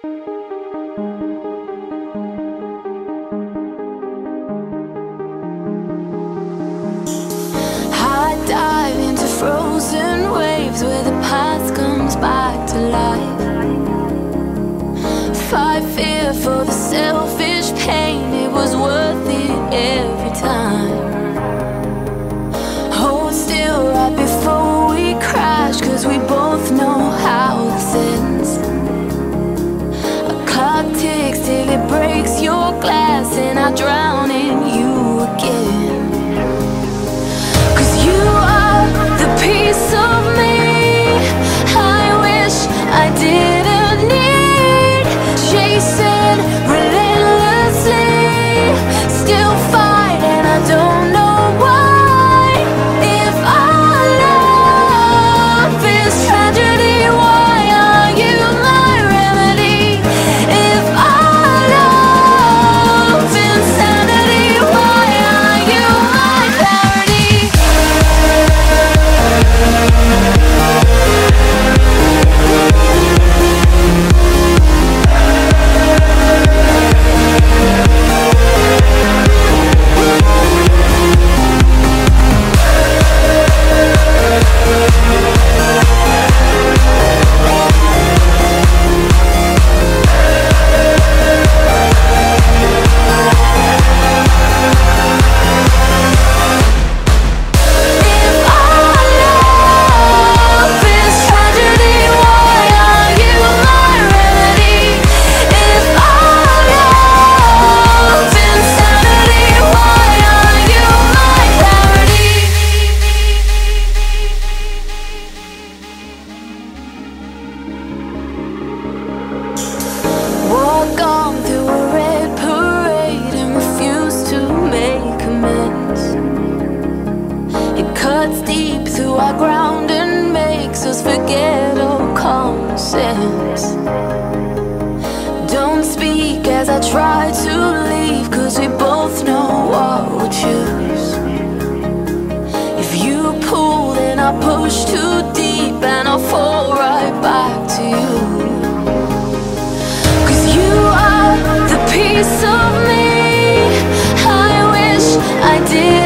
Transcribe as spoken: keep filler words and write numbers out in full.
Dive into frozen waves where the past comes back to life. Fight fear for the selfish pain, it was worth it every time. Hold still right before we crash, cause we both know how this ends. A clock ticks till it breaks your glass, and I drown in you again. Piece of me I wish I didn't need, chasing relentlessly, still fight and I don't know why. If our love is tragedy, why are you my remedy? If our love is insanity, why are you my parody? Gone through a red parade and refused to make amends. It cuts deep through our ground and makes us forget all common sense. Don't speak as I try to leave, cause we both know what we'll choose. If you pull then I push too deep and I'll fall right back to you. Piece of me I wish I did.